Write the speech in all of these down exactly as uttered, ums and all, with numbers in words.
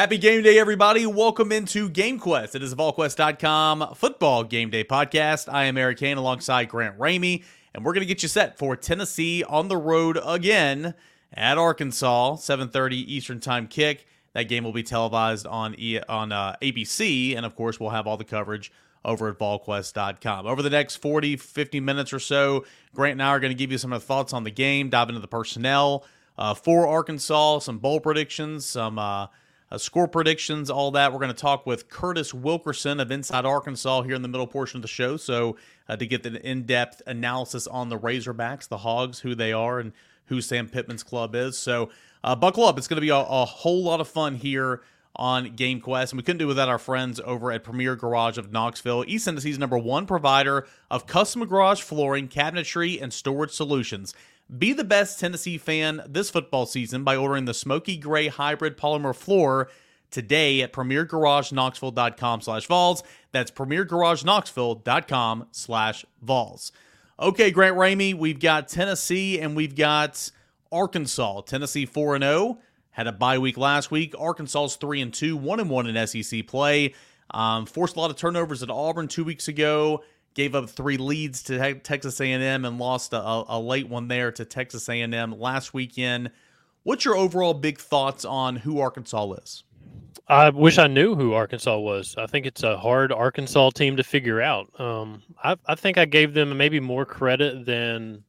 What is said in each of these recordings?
Happy game day, everybody. Welcome into GameQuest. It is a Vol Quest dot com football game day podcast. I am Eric Kane alongside Grant Ramey, and we're going to get you set for Tennessee on the road again at Arkansas, seven thirty Eastern Time kick. That game will be televised on e- on uh, A B C, and of course, we'll have all the coverage over at Vol Quest dot com. Over the next forty, fifty minutes or so, Grant and I are going to give you some of the thoughts on the game, dive into the personnel uh, for Arkansas, some bowl predictions, some uh, uh, score predictions, all that. We're going to talk with Curtis Wilkerson of Inside Arkansas here in the middle portion of the show, so uh, to get the in-depth analysis on the Razorbacks, the Hogs, who they are, and who Sam Pittman's club is. So uh, buckle up. It's going to be a, a whole lot of fun here on GameQuest, and we couldn't do without our friends over at Premier Garage of Knoxville, East Tennessee's number one provider of custom garage flooring, cabinetry, and storage solutions. Be the best Tennessee fan this football season by ordering the Smoky Gray Hybrid Polymer Floor today at premier garage knoxville dot com slash vols. That's premier garage knoxville dot com slash vols. Okay, Grant Ramey, we've got Tennessee and we've got Arkansas. Tennessee four and oh. Had a bye week last week. Arkansas's three and two, one and one in S E C play. Um, forced a lot of turnovers at Auburn two weeks ago. Gave up three leads to te- Texas A and M and lost a, a late one there to Texas A and M last weekend. What's your overall big thoughts on who Arkansas is? I wish I knew who Arkansas was. I think it's a hard Arkansas team to figure out. Um, I, I think I gave them maybe more credit than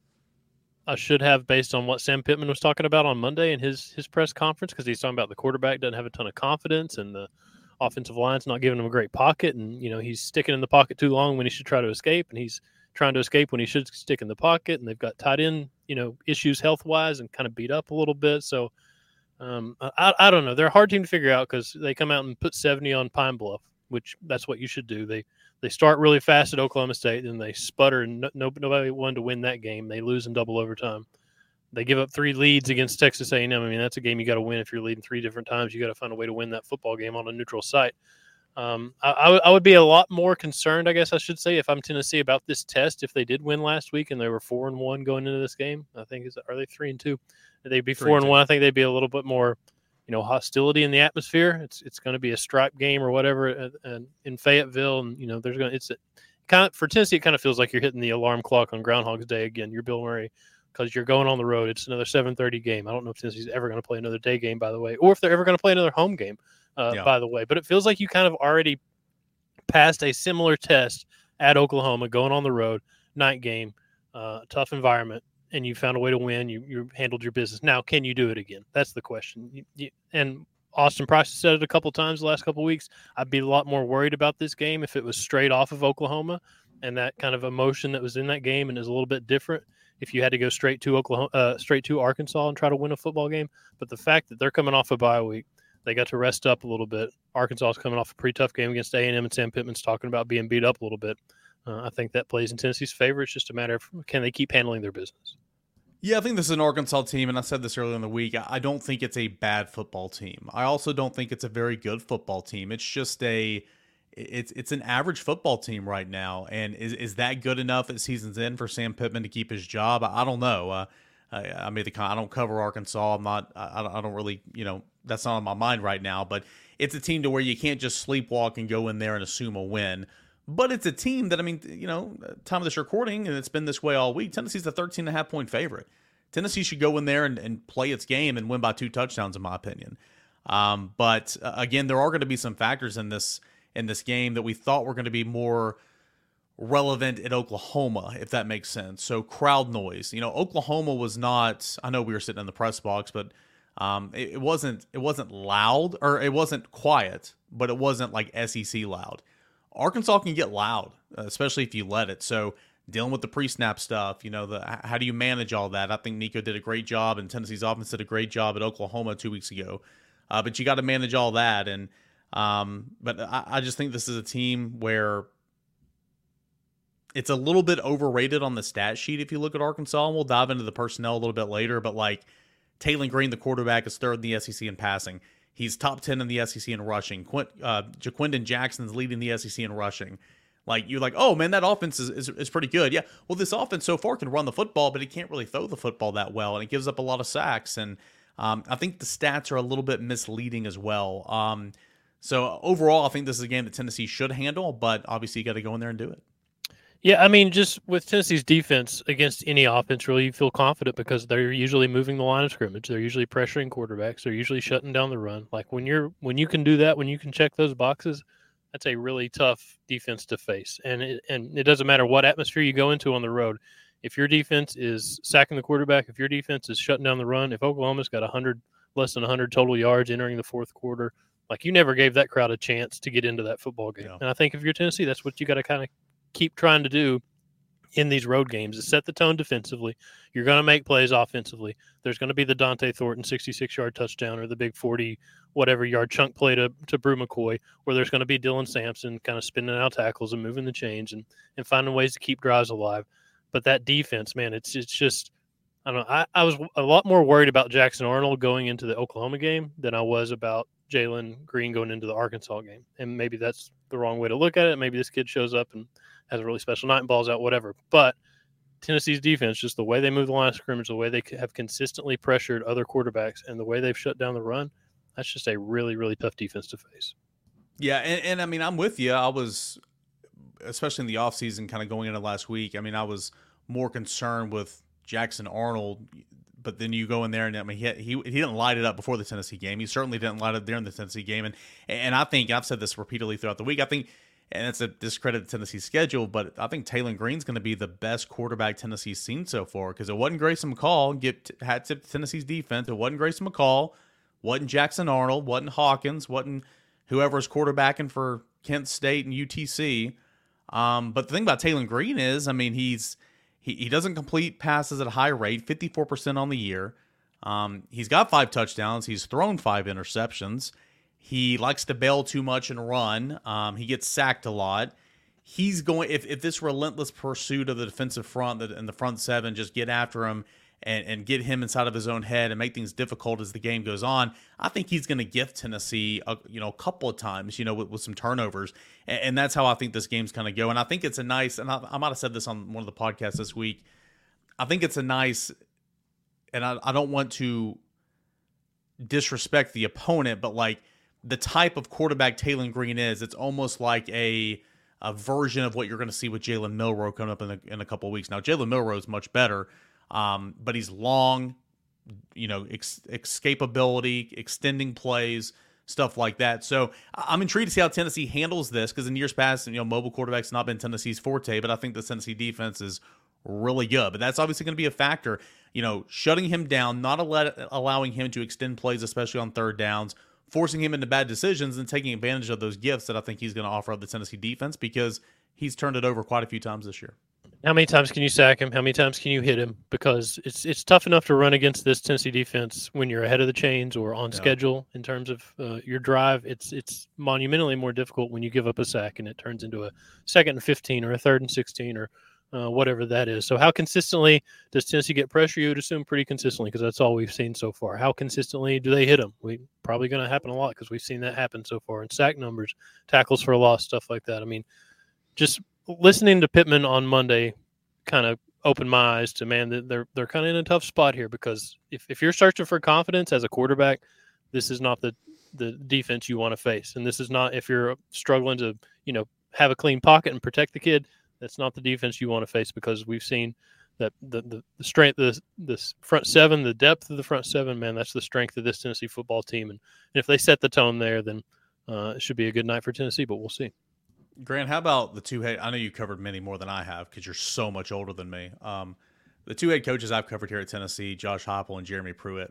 I should have based on what Sam Pittman was talking about on Monday in his his press conference, because he's talking about the quarterback doesn't have a ton of confidence and the offensive line's not giving him a great pocket, and you know he's sticking in the pocket too long when he should try to escape, and he's trying to escape when he should stick in the pocket, and they've got tight end you know issues health wise and kind of beat up a little bit. So um, I I don't know. They're a hard team to figure out because they come out and put seventy on Pine Bluff, which that's what you should do. They They start really fast at Oklahoma State, then they sputter, and no, nobody wanted to win that game. They lose in double overtime. They give up three leads against Texas A and M. I mean, that's a game you got to win if you're leading three different times. You got to find a way to win that football game on a neutral site. Um, I, I, I would be a lot more concerned, I guess I should say, if I'm Tennessee about this test. If they did win last week and they were four and one going into this game, I think is are they three and two? If they'd be four and one. I think they'd be a little bit more, you know, hostility in the atmosphere. It's it's going to be a stripe game or whatever uh, uh, in Fayetteville, and you know there's going to it's a, kind of for Tennessee. It kind of feels like you're hitting the alarm clock on Groundhog's Day again. You're Bill Murray because you're going on the road. It's another seven thirty game. I don't know if Tennessee's ever going to play another day game, by the way, or if they're ever going to play another home game, uh, yeah. by the way. But it feels like you kind of already passed a similar test at Oklahoma, going on the road, night game, uh, tough environment. And you found a way to win. You you handled your business. Now, can you do it again? That's the question. You, you, and Austin Price has said it a couple times the last couple of weeks. I'd be a lot more worried about this game if it was straight off of Oklahoma and that kind of emotion that was in that game and is a little bit different. If you had to go straight to Oklahoma, uh, straight to Arkansas and try to win a football game, but the fact that they're coming off a bye week, they got to rest up a little bit. Arkansas is coming off a pretty tough game against A and M, and Sam Pittman's talking about being beat up a little bit. Uh, I think that plays in Tennessee's favor. It's just a matter of can they keep handling their business. Yeah, I think this is an Arkansas team, and I said this earlier in the week. I don't think it's a bad football team. I also don't think it's a very good football team. It's just a, it's it's an average football team right now. And is is that good enough at season's end for Sam Pittman to keep his job? I, I don't know. Uh, I, I made the I don't cover Arkansas. I'm not. I, I don't really. You know, that's not on my mind right now. But it's a team to where you can't just sleepwalk and go in there and assume a win. But it's a team that, I mean, you know, time of this recording, and it's been this way all week, Tennessee's a thirteen and a half point favorite. Tennessee should go in there and, and play its game and win by two touchdowns, in my opinion. Um, but, uh, again, there are going to be some factors in this in this game that we thought were going to be more relevant at Oklahoma, if that makes sense. So crowd noise. You know, Oklahoma was not, I know we were sitting in the press box, but um, it, it wasn't it wasn't loud, or it wasn't quiet, but it wasn't like S E C loud. Arkansas can get loud, especially if you let it. So dealing with the pre-snap stuff, you know, the how do you manage all that? I think Nico did a great job, and Tennessee's offense did a great job at Oklahoma two weeks ago. Uh, but you got to manage all that, and um, but I, I just think this is a team where it's a little bit overrated on the stat sheet if you look at Arkansas, and we'll dive into the personnel a little bit later. But like Taylon Green, the quarterback, is third in the S E C in passing. He's top ten in the S E C in rushing. Quint, uh, Jaquindon Jackson's leading the S E C in rushing. Like, you're like, oh, man, that offense is, is is pretty good. Yeah, well, this offense so far can run the football, but it can't really throw the football that well, and it gives up a lot of sacks. And Um, I think the stats are a little bit misleading as well. Um, so overall, I think this is a game that Tennessee should handle, but obviously you got to go in there and do it. Yeah, I mean, just with Tennessee's defense against any offense, really, you feel confident because they're usually moving the line of scrimmage. They're usually pressuring quarterbacks. They're usually shutting down the run. Like when you're when you can do that, when you can check those boxes, that's a really tough defense to face. And it, and it doesn't matter what atmosphere you go into on the road. If your defense is sacking the quarterback, if your defense is shutting down the run, if Oklahoma's got one hundred less than one hundred total yards entering the fourth quarter, like you never gave that crowd a chance to get into that football game. Yeah. And I think if you're Tennessee, that's what you got to kind of keep trying to do in these road games is set the tone defensively. You're going to make plays offensively. There's going to be the Dante Thornton sixty-six-yard touchdown or the big forty whatever yard chunk play to, to Brew McCoy, where there's going to be Dylan Sampson kind of spinning out tackles and moving the chains and, and finding ways to keep drives alive. But that defense, man, it's it's just I don't know. I, I was a lot more worried about Jackson Arnold going into the Oklahoma game than I was about Jalen Green going into the Arkansas game. And maybe that's the wrong way to look at it. Maybe this kid shows up and has a really special night and balls out, whatever. But Tennessee's defense, just the way they move the line of scrimmage, the way they have consistently pressured other quarterbacks, and the way they've shut down the run, that's just a really, really tough defense to face. Yeah, and, and I mean, I'm with you. I was, especially in the offseason, kind of going into last week, I mean, I was more concerned with Jackson Arnold, but then you go in there and I mean, he, he he didn't light it up before the Tennessee game. He certainly didn't light it up during the Tennessee game. And and I think, I've said this repeatedly throughout the week, I think, and it's a discredit to Tennessee's schedule, but I think Taylon Green's going to be the best quarterback Tennessee's seen so far because it wasn't Grayson McCall. Get hat tip to Tennessee's defense. It wasn't Grayson McCall, wasn't Jackson Arnold, wasn't Hawkins, wasn't whoever's quarterbacking for Kent State and U T C. Um, but the thing about Taylon Green is, I mean, he's he, he doesn't complete passes at a high rate, fifty-four percent on the year. Um, he's got five touchdowns. He's thrown five interceptions. He likes to bail too much and run. Um, he gets sacked a lot. He's going if, if this relentless pursuit of the defensive front and the front seven just get after him and, and get him inside of his own head and make things difficult as the game goes on, I think he's going to gift Tennessee a, you know, a couple of times, you know, with, with some turnovers. And, and that's how I think this game's going to go. And I think it's a nice, and I, I might have said this on one of the podcasts this week, I think it's a nice, and I, I don't want to disrespect the opponent, but like, the type of quarterback Taylon Green is, it's almost like a a version of what you're going to see with Jalen Milroe coming up in a, in a couple of weeks. Now, Jalen Milroe is much better, um, but he's long, you know, ex- escapability, extending plays, stuff like that. So I'm intrigued to see how Tennessee handles this because in years past, you know, mobile quarterback's not been Tennessee's forte, but I think the Tennessee defense is really good. But that's obviously going to be a factor, you know, shutting him down, not allow- allowing him to extend plays, especially on third downs, forcing him into bad decisions and taking advantage of those gifts that I think he's going to offer up the Tennessee defense because he's turned it over quite a few times this year. How many times can you sack him? How many times can you hit him? Because it's it's tough enough to run against this Tennessee defense when you're ahead of the chains or on yeah. schedule in terms of uh, your drive. It's it's monumentally more difficult when you give up a sack and it turns into a second and fifteen or a third and sixteen or Uh, whatever that is. So how consistently does Tennessee get pressure? You would assume pretty consistently because that's all we've seen so far. How consistently do they hit them? We probably going to happen a lot because we've seen that happen so far in sack numbers, tackles for a loss, stuff like that. I mean, just listening to Pittman on Monday kind of opened my eyes to, man, they're they're kind of in a tough spot here because if, if you're searching for confidence as a quarterback, this is not the, the defense you want to face. And this is not if you're struggling to, you know, have a clean pocket and protect the kid, that's not the defense you want to face because we've seen that the, the, the strength, the, the front seven, the depth of the front seven, man, that's the strength of this Tennessee football team. And, and if they set the tone there, then uh, it should be a good night for Tennessee, but we'll see. Grant, how about the two head? I know you covered many more than I have because you're so much older than me. Um, the two head coaches I've covered here at Tennessee, Josh Heupel and Jeremy Pruitt,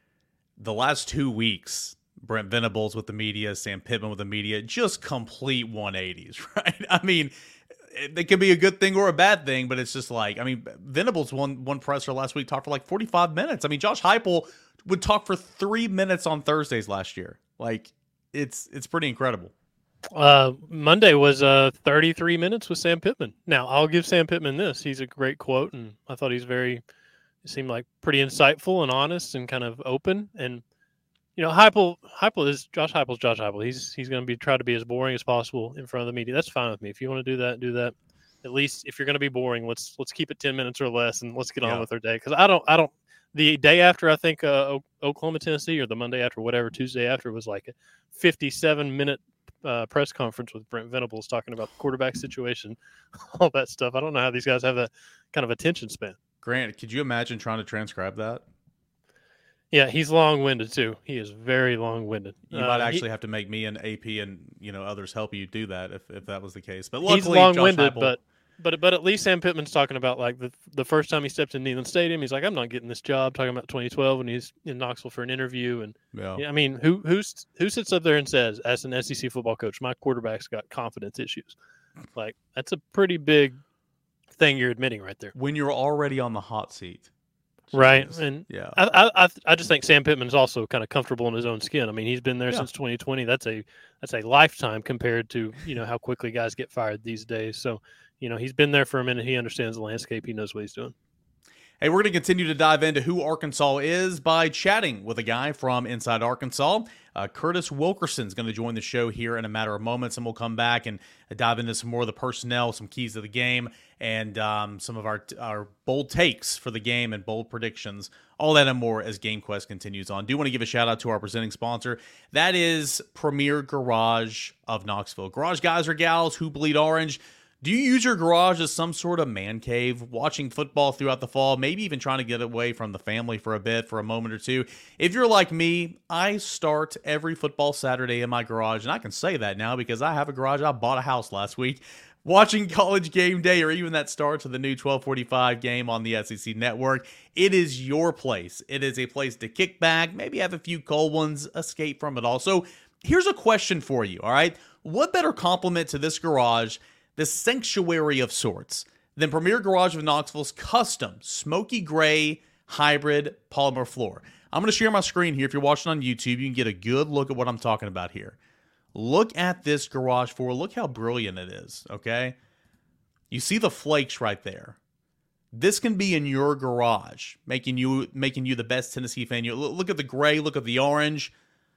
the last two weeks, Brent Venables with the media, Sam Pittman with the media, just complete one eighties, right? I mean, it could be a good thing or a bad thing, but it's just like, I mean, Venables one one presser last week talked for like forty-five minutes. I mean, Josh Heupel would talk for three minutes on Thursdays last year. Like, it's it's pretty incredible. Uh, Monday was uh thirty-three minutes with Sam Pittman. Now, I'll give Sam Pittman this. He's a great quote, and I thought he's very, it seemed like pretty insightful and honest and kind of open. And, you know, Heupel, Heupel is, Josh Heupel's Josh Heupel. He's he's going to be try to be as boring as possible in front of the media. That's fine with me. If you want to do that, do that. At least if you're going to be boring, let's let's keep it ten minutes or less, and let's get on yeah. with our day. Because I don't, I don't. The day after, I think uh, Oklahoma, Tennessee, or the Monday after, whatever, Tuesday after, was like a fifty-seven minute uh, press conference with Brent Venables talking about the quarterback situation, all that stuff. I don't know how these guys have that kind of attention span. Grant, could you imagine trying to transcribe that? Yeah, he's long-winded too. He is very long-winded. You might uh, actually he, have to make me and A P and you know others help you do that if, if that was the case. But he's luckily, long-winded, Josh Heupel, but but but at least Sam Pittman's talking about like the the first time he stepped in Neyland Stadium. He's like, I'm not getting this job. Talking about twenty twelve when he's in Knoxville for an interview, and yeah. yeah, I mean, who who's who sits up there and says, as an S E C football coach, my quarterback's got confidence issues? Like that's a pretty big thing you're admitting right there. When you're already on the hot seat. Right, Jeez. and yeah, I, I I just think Sam Pittman's also kind of comfortable in his own skin. I mean, he's been there Yeah. since twenty twenty. That's a that's a lifetime compared to you know how quickly guys get fired these days. So, you know, he's been there for a minute. He understands the landscape. He knows what he's doing. Hey, we're going to continue to dive into who Arkansas is by chatting with a guy from inside Arkansas. Uh, Curtis Wilkerson is going to join the show here in a matter of moments, and we'll come back and dive into some more of the personnel, some keys to the game, and um, some of our our bold takes for the game and bold predictions. All that and more as GameQuest continues on. Do want to give a shout out to our presenting sponsor. That is Premier Garage of Knoxville. Garage guys or gals who bleed orange. Do you use your garage as some sort of man cave, watching football throughout the fall, maybe even trying to get away from the family for a bit, for a moment or two? If you're like me, I start every football Saturday in my garage, and I can say that now because I have a garage. I bought a house last week. Watching College Game Day or even that start to the new twelve forty-five game on the S E C Network, it is your place. It is a place to kick back, maybe have a few cold ones, escape from it all. So here's a question for you, all right? What better compliment to this garage, this sanctuary of sorts, than Premier Garage of Knoxville's custom smoky gray hybrid polymer floor? I'm going to share my screen here. If you're watching on YouTube, you can get a good look at what I'm talking about here. Look at this garage floor. Look how brilliant it is, okay? You see the flakes right there. This can be in your garage, making you making you the best Tennessee fan. You look at the gray, look at the orange.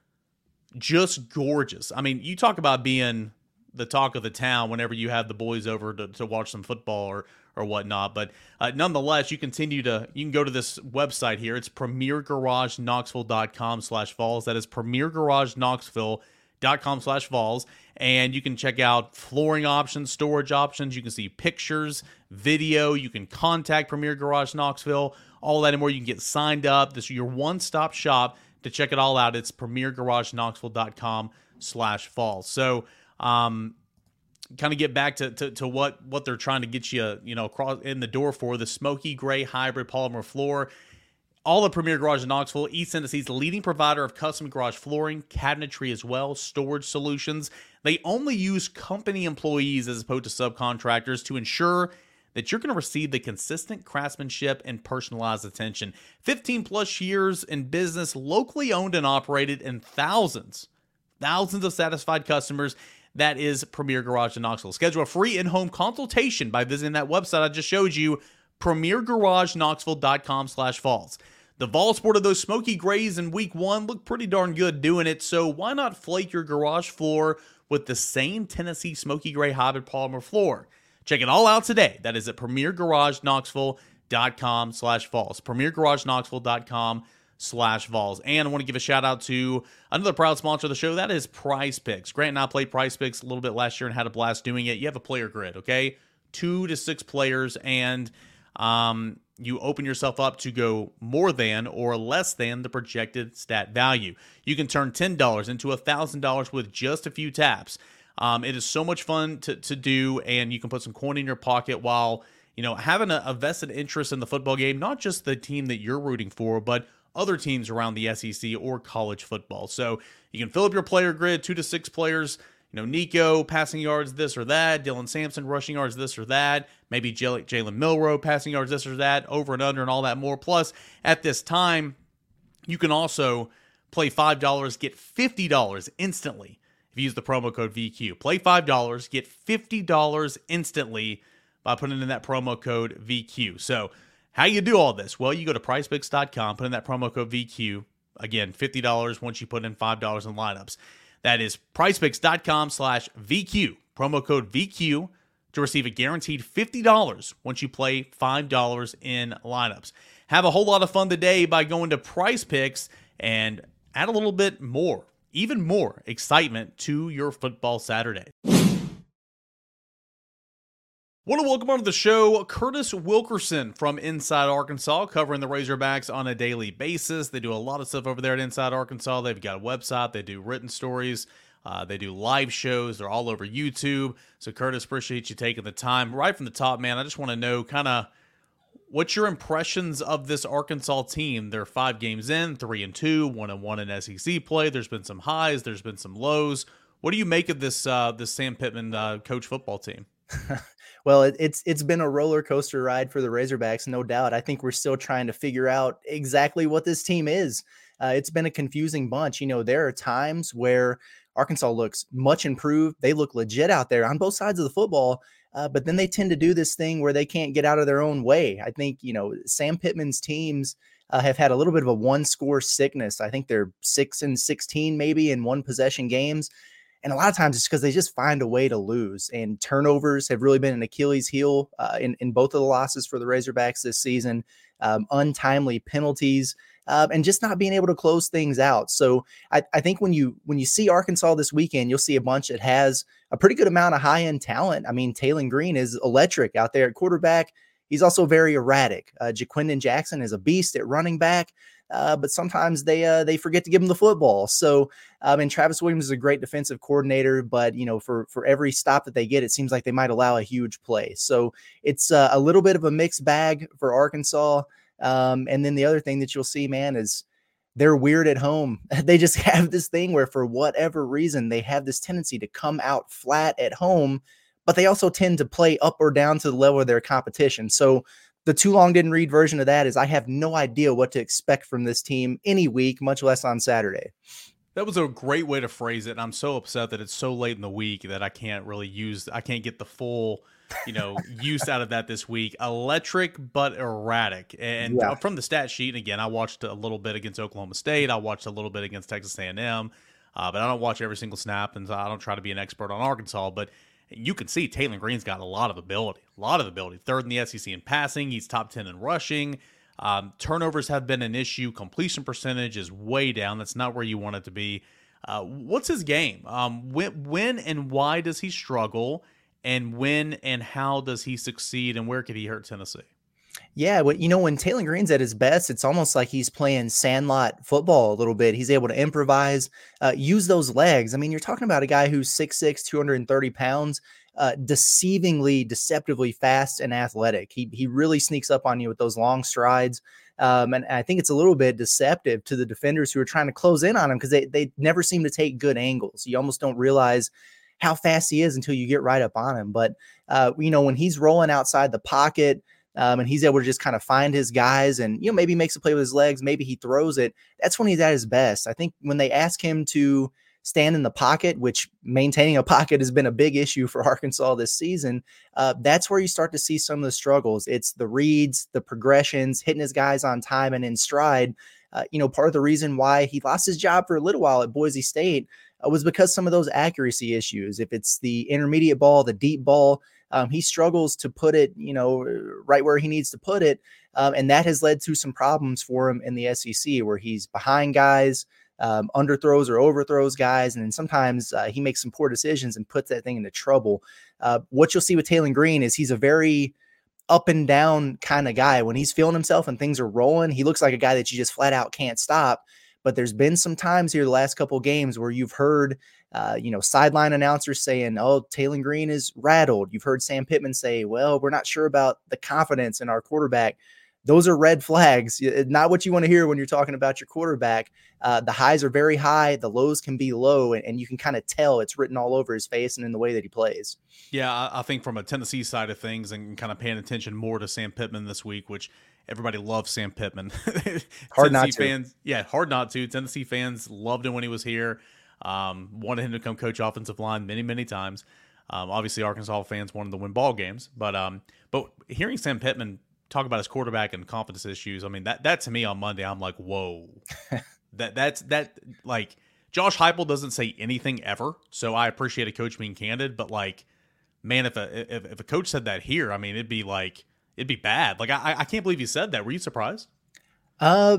Just gorgeous. I mean, you talk about being the talk of the town whenever you have the boys over to, to watch some football or or whatnot. But uh, nonetheless, you continue to you can go to this website here. It's premier garage knoxville dot com slash falls. That is premier garage knoxville dot com slash falls, and you can check out flooring options, storage options. You can see pictures, video. You can contact Premier Garage Knoxville, all that and more. You can get signed up. This is your one-stop shop to check it all out. It's premier garage knoxville dot com slash falls. So, um, kind of get back to, to to what what they're trying to get you, you know, across in the door for the smoky gray hybrid polymer floor. All the Premier Garage in Knoxville, East Tennessee's leading provider of custom garage flooring, cabinetry as well, storage solutions. They only use company employees as opposed to subcontractors to ensure that you're going to receive the consistent craftsmanship and personalized attention. fifteen plus years in business, locally owned and operated, and thousands, thousands of satisfied customers. That is Premier Garage in Knoxville. Schedule a free in-home consultation by visiting that website I just showed you, premier garage knoxville dot com slash falls. The Vols sported those smoky grays in week one, looked pretty darn good doing it, so why not flake your garage floor with the same Tennessee smoky gray hybrid polymer floor? Check it all out today. That is at premier garage knoxville dot com slash falls. premier garage knoxville dot com slash falls. And I want to give a shout out to another proud sponsor of the show. That is Prize Picks. Grant and I played Prize Picks a little bit last year and had a blast doing it. You have a player grid, okay? Two to six players, and um, you open yourself up to go more than or less than the projected stat value. You can turn ten dollars into one thousand dollars with just a few taps. Um, it is so much fun to, to do, and you can put some coin in your pocket while, you know, having a, a vested interest in the football game, not just the team that you're rooting for, but other teams around the S E C or college football. So you can fill up your player grid, two to six players. You know, Nico passing yards, this or that. Dylan Sampson rushing yards, this or that. Maybe Jalen Milroe passing yards, this or that. Over and under and all that more. Plus, at this time, you can also play five dollars, get fifty dollars instantly if you use the promo code V Q. Play five dollars, get fifty dollars instantly by putting in that promo code V Q. So, how you do all this? Well, you go to prize picks dot com, put in that promo code V Q. Again, fifty dollars once you put in five dollars in lineups. That is prize picks dot com slash V Q. Promo code V Q to receive a guaranteed fifty dollars once you play five dollars in lineups. Have a whole lot of fun today by going to PrizePicks and add a little bit more, even more excitement to your football Saturday. Want to welcome onto the show Curtis Wilkerson from Inside Arkansas, covering the Razorbacks on a daily basis. They do a lot of stuff over there at Inside Arkansas. They've got a website. They do written stories. Uh, they do live shows. They're all over YouTube. So, Curtis, appreciate you taking the time. Right from the top, man, I just want to know kind of what's your impressions of this Arkansas team? They're five games in, three and two, one and one in S E C play. There's been some highs. There's been some lows. What do you make of this uh, this Sam Pittman uh, coach football team? Well, it, it's it's been a roller coaster ride for the Razorbacks, no doubt. I think we're still trying to figure out exactly what this team is. Uh, it's been a confusing bunch. You know, there are times where Arkansas looks much improved. They look legit out there on both sides of the football, uh, but then they tend to do this thing where they can't get out of their own way. I think, you know, Sam Pittman's teams uh, have had a little bit of a one-score sickness. I think they're six and sixteen maybe in one-possession games. And a lot of times it's because they just find a way to lose. And turnovers have really been an Achilles heel uh, in, in both of the losses for the Razorbacks this season. Um, untimely penalties uh, and just not being able to close things out. So I, I think when you when you see Arkansas this weekend, you'll see a bunch that has a pretty good amount of high-end talent. I mean, Taylon Green is electric out there at quarterback. He's also very erratic. Uh, Jaquindon Jackson is a beast at running back. Uh, but sometimes they uh, they forget to give him the football. So, um, and Travis Williams is a great defensive coordinator, but you know, for for every stop that they get, it seems like they might allow a huge play. So it's uh, a little bit of a mixed bag for Arkansas. Um, and then the other thing that you'll see, man, is they're weird at home. They just have this thing where, for whatever reason, they have this tendency to come out flat at home, but they also tend to play up or down to the level of their competition. So the too long didn't read version of that is I have no idea what to expect from this team any week, much less on Saturday. That was a great way to phrase it. And I'm so upset that it's so late in the week that I can't really use, I can't get the full, you know, use out of that this week. Electric, but erratic. And yeah. From the stat sheet, and again, I watched a little bit against Oklahoma State. I watched a little bit against Texas A and M, uh, but I don't watch every single snap, and I don't try to be an expert on Arkansas, but you can see Taylon Green's got a lot of ability, a lot of ability. Third in the S E C in passing. He's top ten in rushing. Um, turnovers have been an issue. Completion percentage is way down. That's not where you want it to be. Uh, what's his game? Um, when, when and why does he struggle? And when and how does he succeed? And where could he hurt Tennessee? Yeah, well, you know, when Taylon Green's at his best, it's almost like he's playing sandlot football a little bit. He's able to improvise, uh, use those legs. I mean, you're talking about a guy who's six six, two hundred thirty pounds, uh, deceivingly, deceptively fast and athletic. He he really sneaks up on you with those long strides. Um, and I think it's a little bit deceptive to the defenders who are trying to close in on him because they, they never seem to take good angles. You almost don't realize how fast he is until you get right up on him. But, uh, you know, when he's rolling outside the pocket, Um, and he's able to just kind of find his guys and, you know, maybe makes a play with his legs. Maybe he throws it. That's when he's at his best. I think when they ask him to stand in the pocket, which maintaining a pocket has been a big issue for Arkansas this season, uh, that's where you start to see some of the struggles. It's the reads, the progressions, hitting his guys on time and in stride. Uh, you know, part of the reason why he lost his job for a little while at Boise State uh, was because some of those accuracy issues. If it's the intermediate ball, the deep ball, Um, he struggles to put it, you know, right where he needs to put it. Um, and that has led to some problems for him in the S E C where he's behind guys, um, underthrows or overthrows guys. And then sometimes uh, he makes some poor decisions and puts that thing into trouble. Uh, what you'll see with Taylon Green is he's a very up and down kind of guy. When he's feeling himself and things are rolling, he looks like a guy that you just flat out can't stop. But there's been some times here the last couple of games where you've heard, uh, you know, sideline announcers saying, oh, Taylon Green is rattled. You've heard Sam Pittman say, well, we're not sure about the confidence in our quarterback. Those are red flags. Not what you want to hear when you're talking about your quarterback. Uh, the highs are very high. The lows can be low, and, and you can kind of tell it's written all over his face and in the way that he plays. Yeah, I, I think from a Tennessee side of things and kind of paying attention more to Sam Pittman this week, which everybody loves Sam Pittman. Hard not to. Fans, yeah, hard not to. Tennessee fans loved him when he was here. Um, wanted him to come coach offensive line many, many times. Um, obviously, Arkansas fans wanted to win ball games, but um, but hearing Sam Pittman talk about his quarterback and confidence issues, I mean, that that to me on Monday, I'm like, whoa, that that's that like Josh Heupel doesn't say anything ever, so I appreciate a coach being candid, but like, man, if a if, if a coach said that here, I mean, it'd be like it'd be bad. Like I I can't believe he said that. Were you surprised? Uh,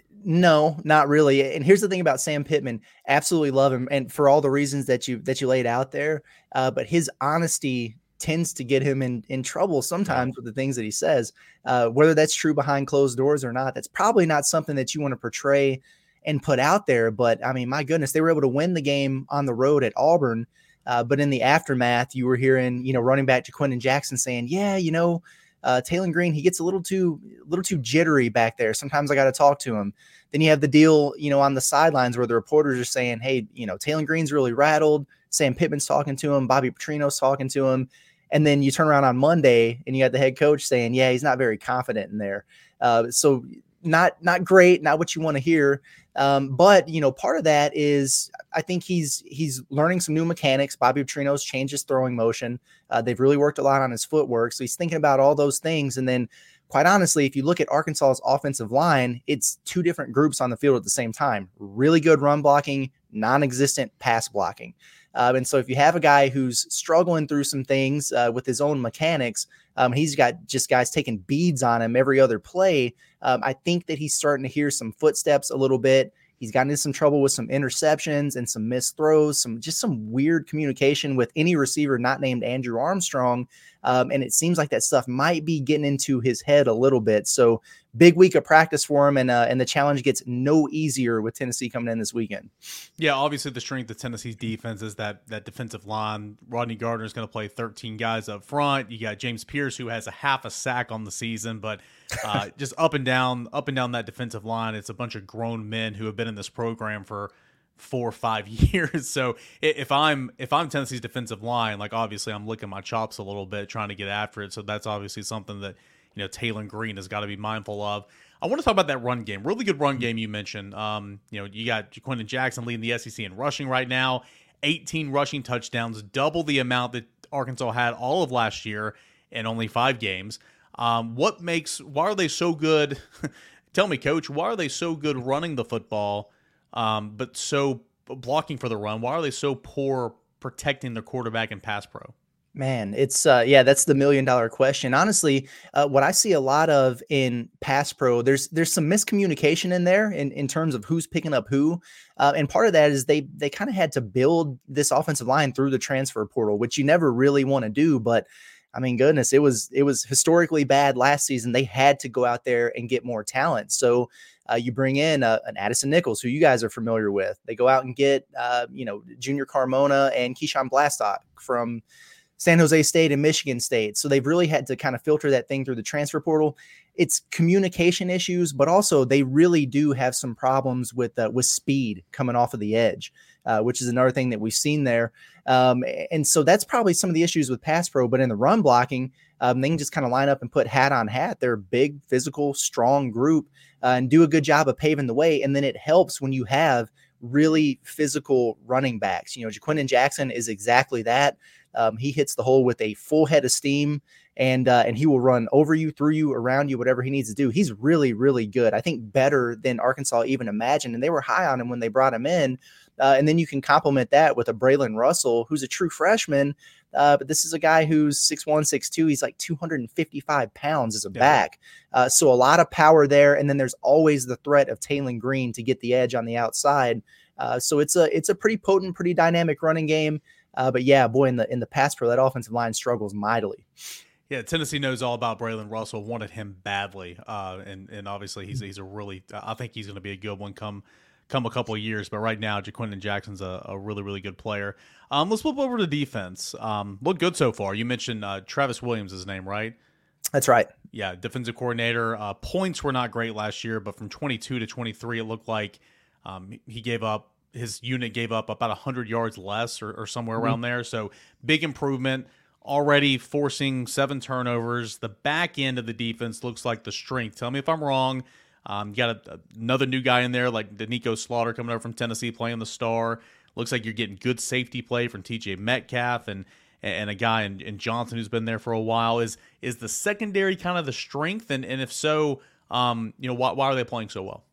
no, not really. And here's the thing about Sam Pittman. Absolutely love him, and for all the reasons that you that you laid out there. Uh, but his honesty tends to get him in in trouble sometimes Yeah. with the things that he says. Uh, whether that's true behind closed doors or not, that's probably not something that you want to portray and put out there. But I mean, my goodness, they were able to win the game on the road at Auburn. Uh, but in the aftermath, you were hearing, you know, running back Jaquindon Jackson saying, yeah, you know, uh, Taylen Green, he gets a little too, a little too jittery back there. Sometimes I got to talk to him. Then you have the deal, you know, on the sidelines where the reporters are saying, hey, you know, Taylen Green's really rattled. Sam Pittman's talking to him. Bobby Petrino's talking to him. And then you turn around on Monday and you got the head coach saying, yeah, he's not very confident in there. Uh, so not, not great, not what you want to hear. Um, but, you know, part of that is I think he's he's learning some new mechanics. Bobby Petrino's changed his throwing motion. Uh, they've really worked a lot on his footwork. So he's thinking about all those things. And then, quite honestly, if you look at Arkansas's offensive line, it's two different groups on the field at the same time. Really good run blocking, non-existent pass blocking. Um, and so if you have a guy who's struggling through some things uh, with his own mechanics, um, he's got just guys taking beads on him every other play. Um, I think that he's starting to hear some footsteps a little bit. He's gotten into some trouble with some interceptions and some missed throws, some just some weird communication with any receiver not named Andrew Armstrong. Um, and it seems like that stuff might be getting into his head a little bit. So big week of practice for him, and uh, and the challenge gets no easier with Tennessee coming in this weekend. Yeah, obviously the strength of Tennessee's defense is that that defensive line. Rodney Gardner is going to play thirteen guys up front. You got James Pierce, who has a half a sack on the season, but uh, just up and down, up and down that defensive line. It's a bunch of grown men who have been in this program for four or five years. So if I'm if I'm Tennessee's defensive line, like obviously I'm licking my chops a little bit trying to get after it. So that's obviously something that, you know, Taylen Green has got to be mindful of. I want to talk about that run game. Really good run game you mentioned. Um, you know, you got Jaquindon Jackson leading the S E C in rushing right now, eighteen rushing touchdowns, double the amount that Arkansas had all of last year in only five games. Um, what makes why are they so good? Tell me, Coach, why are they so good running the football? Um, but so blocking for the run, why are they so poor protecting their quarterback in pass pro? Man, it's uh yeah, that's the million dollar question. Honestly, uh, what I see a lot of in pass pro, there's there's some miscommunication in there in, in terms of who's picking up who. Uh, and part of that is they they kind of had to build this offensive line through the transfer portal, which you never really want to do. But I mean, goodness, it was it was historically bad last season. They had to go out there and get more talent. So uh, you bring in uh, an Addison Nichols, who you guys are familiar with. They go out and get, uh, you know, Junior Carmona and Keyshawn Blastock from San Jose State and Michigan State. So they've really had to kind of filter that thing through the transfer portal. It's communication issues, but also they really do have some problems with uh, with speed coming off of the edge, uh, which is another thing that we've seen there. Um, and so that's probably some of the issues with pass pro. But in the run blocking, um, they can just kind of line up and put hat on hat. They're a big, physical, strong group uh, and do a good job of paving the way. And then it helps when you have really physical running backs. You know, Jaquindon Jackson is exactly that. Um, he hits the hole with a full head of steam, and uh, and he will run over you, through you, around you, whatever he needs to do. He's really, really good. I think better than Arkansas even imagined, and they were high on him when they brought him in. Uh, and then you can complement that with a Braylon Russell, who's a true freshman, uh, but this is a guy who's six one, six two. He's like two hundred fifty-five pounds as a Yeah. back. Uh, so a lot of power there, and then there's always the threat of Taylen Green to get the edge on the outside. Uh, so it's a it's a pretty potent, pretty dynamic running game. Uh, but yeah, boy, in the in the pass pro, that offensive line struggles mightily. Yeah, Tennessee knows all about Braylon Russell. Wanted him badly, uh, and and obviously he's he's a really. I think he's going to be a good one come come a couple of years. But right now, Jaquindon Jackson's a, a really really good player. Um, let's flip over to defense. Um, look good so far. You mentioned uh, Travis Williams' his name, right? That's right. Yeah, defensive coordinator. Uh, points were not great last year, but from twenty-two to twenty-three, it looked like um, he gave up. His unit gave up about one hundred yards less or, or somewhere mm-hmm. around there. So big improvement, already forcing seven turnovers. The back end of the defense looks like the strength. Tell me if I'm wrong. Um, you got a, another new guy in there like Danico Slaughter coming over from Tennessee playing the star. Looks like you're getting good safety play from T J Metcalf and and a guy in, in Johnson who's been there for a while. Is is the secondary kind of the strength? And, and if so, um, you know, why, why are they playing so well?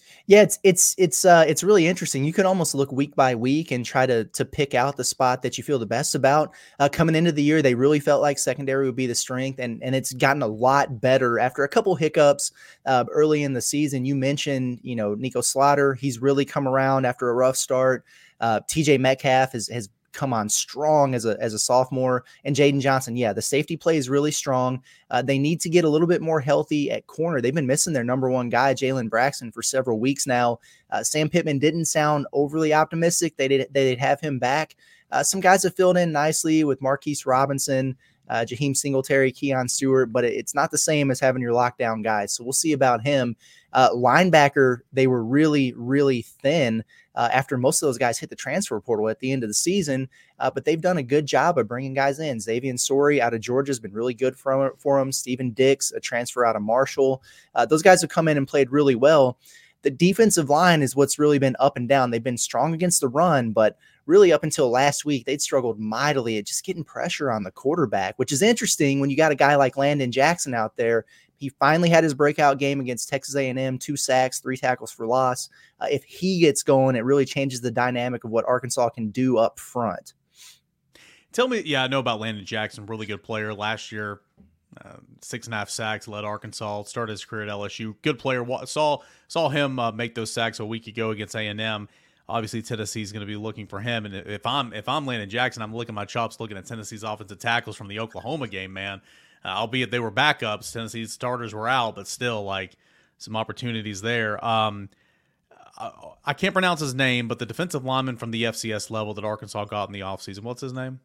Yeah, it's it's it's uh it's really interesting. You can almost look week by week and try to to pick out the spot that you feel the best about. Uh, coming into the year, they really felt like secondary would be the strength, and and it's gotten a lot better after a couple hiccups uh, early in the season. You mentioned, you know, Nico Slaughter. He's really come around after a rough start. Uh, T J Metcalf has has come on strong as a as a sophomore, and Jaden Johnson. Yeah, the safety play is really strong. Uh, they need to get a little bit more healthy at corner. They've been missing their number one guy, Jalen Braxton, for several weeks now. Uh, Sam Pittman didn't sound overly optimistic. They did they'd have him back. Uh, some guys have filled in nicely with Marquise Robinson, uh, Jaheim Singletary, Keon Stewart, but it's not the same as having your lockdown guys. So we'll see about him. Uh, linebacker, they were really, really thin uh, after most of those guys hit the transfer portal at the end of the season, uh, but they've done a good job of bringing guys in. Xavier Sori out of Georgia has been really good for, for them. Steven Dix, a transfer out of Marshall. Uh, those guys have come in and played really well. The defensive line is what's really been up and down. They've been strong against the run, but really up until last week, they'd struggled mightily at just getting pressure on the quarterback, which is interesting when you got a guy like Landon Jackson out there. He finally had his breakout game against Texas A and M, two sacks, three tackles for loss. Uh, if he gets going, it really changes the dynamic of what Arkansas can do up front. Tell me, yeah, I know about Landon Jackson, really good player last year. Uh, six and a half sacks, led Arkansas, started his career at L S U. Good player. Saw saw him uh, make those sacks a week ago against A and M. Obviously, Tennessee's going to be looking for him. And if I'm if I'm Landon Jackson, I'm licking my chops looking at Tennessee's offensive tackles from the Oklahoma game, man. Uh, albeit they were backups, Tennessee's starters were out, but still, like, some opportunities there. Um, I, I can't pronounce his name, but the defensive lineman from the F C S level that Arkansas got in the offseason, what's his name?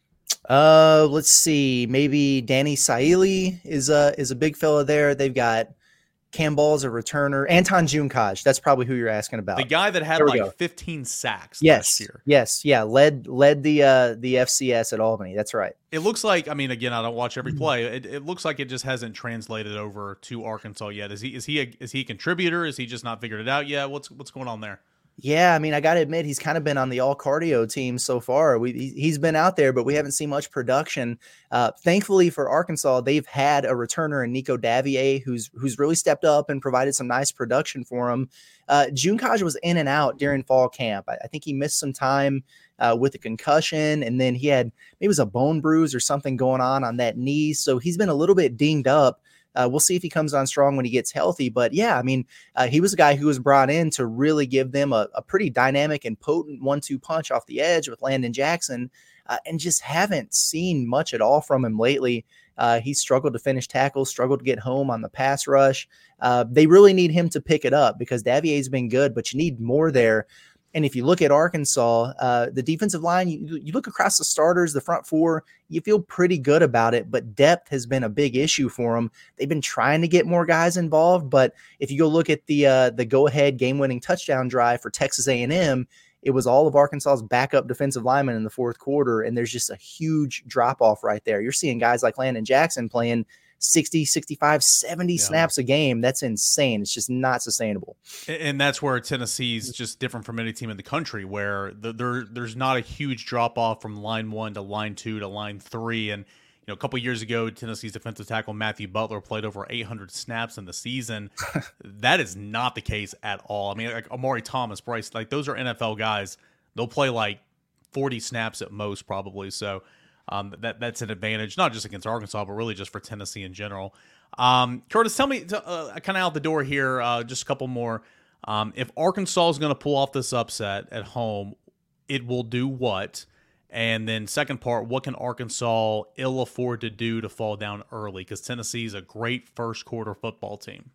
Uh, let's see. Maybe Danny Saili is a is a big fella there. They've got Cam Ball's a returner. Anton Junkaj. That's probably who you're asking about. The guy that had like go. fifteen sacks yes, last year. Yes, yeah, led led the uh, the F C S at Albany. That's right. It looks like, I mean, again, I don't watch every play. It, it looks like it just hasn't translated over to Arkansas yet. Is he is he a, is he a contributor? Is he just not figured it out yet? What's what's going on there? Yeah, I mean, I got to admit, he's kind of been on the all cardio team so far. We he's been out there, but we haven't seen much production. Uh, thankfully for Arkansas, they've had a returner in Nico Davier, who's who's really stepped up and provided some nice production for him. Uh, Junkaj was in and out during fall camp. I, I think he missed some time uh, with a concussion, and then he had maybe it was a bone bruise or something going on on that knee. So he's been a little bit dinged up. Uh, we'll see if he comes on strong when he gets healthy. But yeah, I mean, uh, he was a guy who was brought in to really give them a, a pretty dynamic and potent one two punch off the edge with Landon Jackson, uh, and just haven't seen much at all from him lately. Uh, he struggled to finish tackles, struggled to get home on the pass rush. Uh, they really need him to pick it up because Davier's been good, but you need more there. And if you look at Arkansas, uh, the defensive line, you, you look across the starters, the front four, you feel pretty good about it, but depth has been a big issue for them. They've been trying to get more guys involved, but if you go look at the uh, the go-ahead game-winning touchdown drive for Texas A and M, it was all of Arkansas's backup defensive linemen in the fourth quarter, and there's just a huge drop-off right there. You're seeing guys like Landon Jackson playing sixty, sixty-five, seventy yeah. snaps a game. That's insane. It's just not sustainable. And that's where Tennessee's just different from any team in the country, where the, there there's not a huge drop off from line one to line two to line three. And you know, a couple years ago, Tennessee's defensive tackle Matthew Butler played over eight hundred snaps in the season. That is not the case at all. I mean, like Amari Thomas, Bryce, like those are N F L guys. They'll play like forty snaps at most, probably. So. Um, that that's an advantage, not just against Arkansas, but really just for Tennessee in general. Um, Curtis, tell me, uh, kind of out the door here, uh, just a couple more. Um, if Arkansas is going to pull off this upset at home, it will do what? And then second part, what can Arkansas ill afford to do to fall down early? Because Tennessee is a great first quarter football team.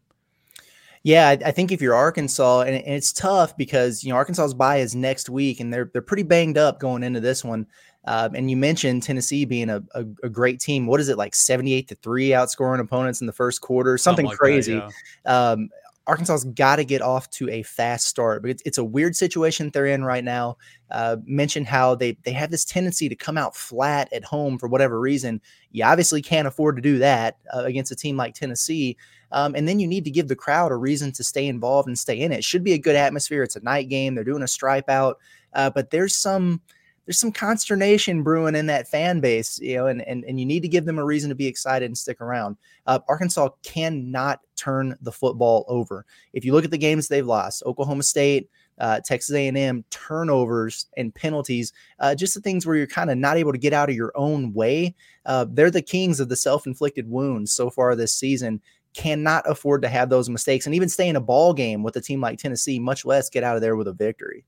Yeah, I, I think if you're Arkansas, and, and it's tough because, you know, Arkansas's bye is next week, and they're they're pretty banged up going into this one. Um, and you mentioned Tennessee being a, a, a great team. What is it, like seventy-eight to three outscoring opponents in the first quarter? Something, Something like crazy. That, yeah. um, Arkansas's got to get off to a fast start, but it's, it's a weird situation that they're in right now. Uh, mentioned how they they have this tendency to come out flat at home for whatever reason. You obviously can't afford to do that uh, against a team like Tennessee. Um, and then you need to give the crowd a reason to stay involved and stay in it. It should be a good atmosphere. It's a night game. They're doing a stripe out, uh, but there's some there's some consternation brewing in that fan base, you know, and, and, and you need to give them a reason to be excited and stick around. Uh, Arkansas cannot turn the football over. If you look at the games they've lost, Oklahoma State, uh, Texas A and M, turnovers and penalties, uh, just the things where you're kind of not able to get out of your own way. Uh, they're the kings of the self-inflicted wounds so far this season. Cannot afford to have those mistakes and even stay in a ball game with a team like Tennessee, much less get out of there with a victory.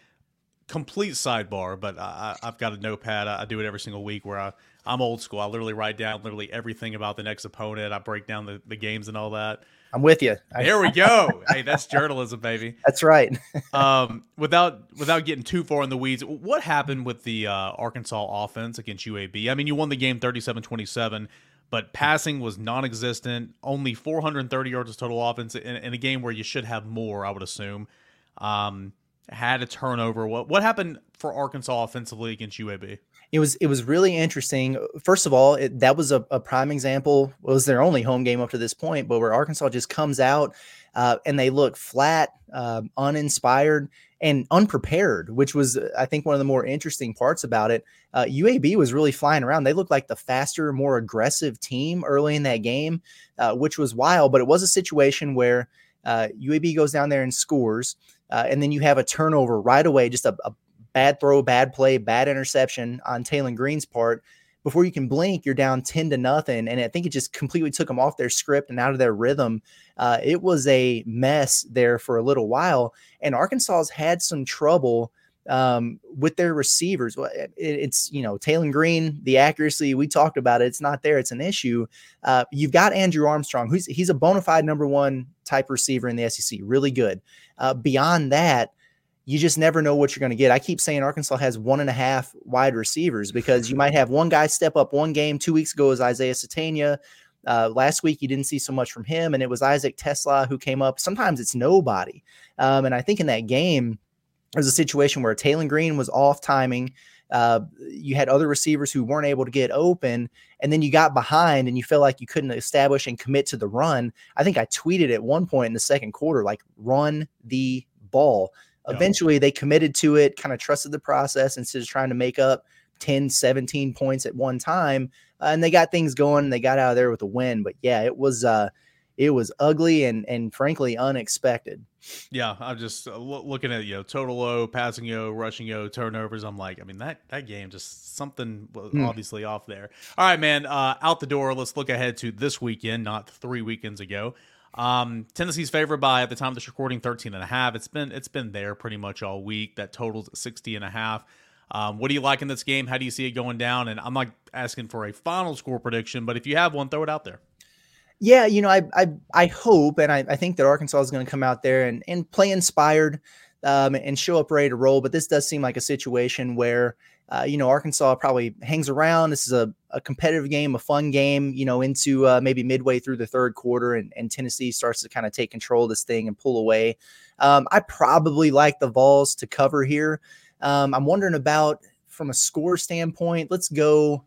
Complete sidebar, but I, I've got a notepad. I do it every single week where I, I'm old school. I literally write down literally everything about the next opponent. I break down the, the games and all that. I'm with you. There we go. Hey, that's journalism, baby. That's right. um, without without getting too far in the weeds, what happened with the uh, Arkansas offense against U A B? I mean, you won the game thirty-seven twenty-seven, but passing was non-existent. Only four hundred thirty yards of total offense in, in a game where you should have more, I would assume. Um, had a turnover. What what happened for Arkansas offensively against U A B? It was it was really interesting. First of all, it, that was a, a prime example. It was their only home game up to this point, but where Arkansas just comes out uh, and they look flat, uh, uninspired, and unprepared, which was, I think, one of the more interesting parts about it. Uh, U A B was really flying around. They looked like the faster, more aggressive team early in that game, uh, which was wild. But it was a situation where uh, U A B goes down there and scores, uh, and then you have a turnover right away, just a, a bad throw, bad play, bad interception on Taylon Green's part. Before you can blink, you're down ten to nothing. And I think it just completely took them off their script and out of their rhythm. Uh, it was a mess there for a little while. And Arkansas's had some trouble um, with their receivers. It, it's, you know, Taylon Green, the accuracy, we talked about it. It's not there. It's an issue. Uh, you've got Andrew Armstrong, who's he's a bona fide number one type receiver in the S E C. Really good. Uh, beyond that, you just never know what you're going to get. I keep saying Arkansas has one and a half wide receivers because you might have one guy step up one game. Two weeks ago was Isaiah Satania. Uh, last week, you didn't see so much from him, and it was Isaac Tesla who came up. Sometimes it's nobody. Um, and I think in that game, there was a situation where Taylon Green was off timing. Uh, you had other receivers who weren't able to get open, and then you got behind and you felt like you couldn't establish and commit to the run. I think I tweeted at one point in the second quarter, like, run the ball. Eventually, they committed to it, kind of trusted the process instead of trying to make up ten, seventeen points at one time. Uh, and they got things going. They got out of there with a win. But, yeah, it was uh, it was ugly and, and frankly, unexpected. Yeah, I'm just uh, lo- looking at, you know, total O, passing O, rushing O, turnovers. I'm like, I mean, that, that game, just something was Hmm. obviously off there. All right, man, uh, out the door. Let's look ahead to this weekend, not three weekends ago. Um, Tennessee's favored by, at the time of this recording, thirteen and a half. It's been, it's been there pretty much all week. That totals sixty and a half. Um, what do you like in this game? How do you see it going down? And I'm not asking for a final score prediction, but if you have one, throw it out there. Yeah, you know, I I, I hope, and I, I think that Arkansas is going to come out there and, and play inspired um, and show up ready to roll. But this does seem like a situation where, uh, you know, Arkansas probably hangs around. This is a, a competitive game, a fun game, you know, into uh, maybe midway through the third quarter, and, and Tennessee starts to kind of take control of this thing and pull away. Um, I probably like the Vols to cover here. Um, I'm wondering about, from a score standpoint, let's go,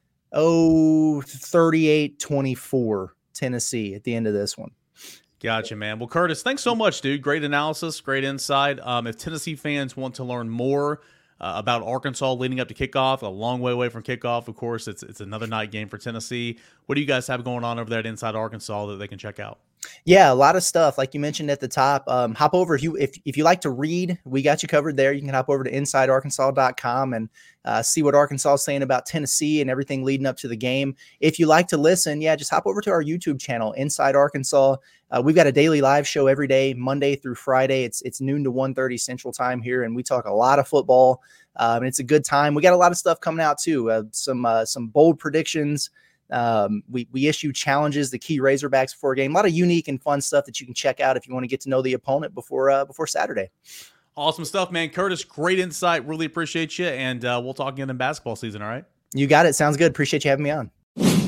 oh, thirty-eight twenty-four Tennessee at the end of this one. Gotcha, man. Well, Curtis, thanks so much, dude. Great analysis, great insight. Um, if Tennessee fans want to learn more uh, about Arkansas leading up to kickoff, a long way away from kickoff, of course, it's it's another night game for Tennessee. What do you guys have going on over there at Inside Arkansas that they can check out? Yeah, a lot of stuff. Like you mentioned at the top, um, hop over. If you, if, if you like to read, we got you covered there. You can hop over to inside arkansas dot com and uh, see what Arkansas is saying about Tennessee and everything leading up to the game. If you like to listen, yeah, just hop over to our YouTube channel, Inside Arkansas. Uh, we've got a daily live show every day, Monday through Friday. It's it's noon to one thirty Central Time here, and we talk a lot of football. Um, and it's a good time. We got a lot of stuff coming out too. Uh, some uh, some bold predictions. Um, we, we issue challenges, the key Razorbacks before a game, a lot of unique and fun stuff that you can check out if you want to get to know the opponent before, uh, before Saturday. Awesome stuff, man. Curtis, great insight. Really appreciate you. And uh, we'll talk again in basketball season. All right. You got it. Sounds good. Appreciate you having me on.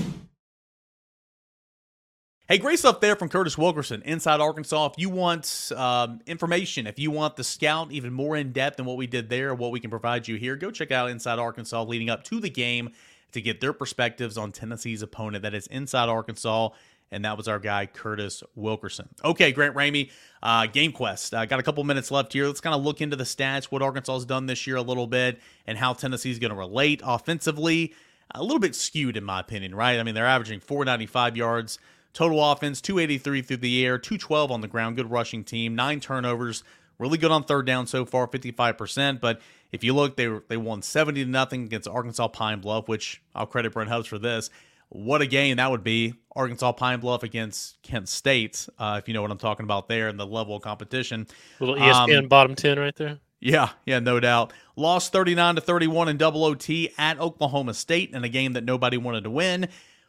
Hey, great stuff there from Curtis Wilkerson, Inside Arkansas. If you want um, information, if you want the scout even more in depth than what we did there, what we can provide you here, go check out Inside Arkansas leading up to the game to get their perspectives on Tennessee's opponent. That is Inside Arkansas. and that was our guy, Curtis Wilkerson. Okay, Grant Ramey, uh, Game Quest. Uh, got a couple minutes left here. Let's kind of look into the stats, what Arkansas has done this year a little bit, and how Tennessee's going to relate offensively. A little bit skewed, in my opinion, right? I mean, they're averaging four ninety-five yards. Total offense, two eighty-three through the air, two twelve on the ground. Good rushing team. Nine turnovers. Really good on third down so far, fifty-five percent. But if you look, they were, they won seventy to nothing against Arkansas Pine Bluff, which I'll credit Brent Hubbs for this. What a game that would be. Arkansas Pine Bluff against Kent State, uh, if you know what I'm talking about there, and the level of competition. Little E S P N um, bottom ten right there. Yeah, yeah, no doubt. Lost thirty-nine to thirty-one in double O T at Oklahoma State in a game that nobody wanted to win.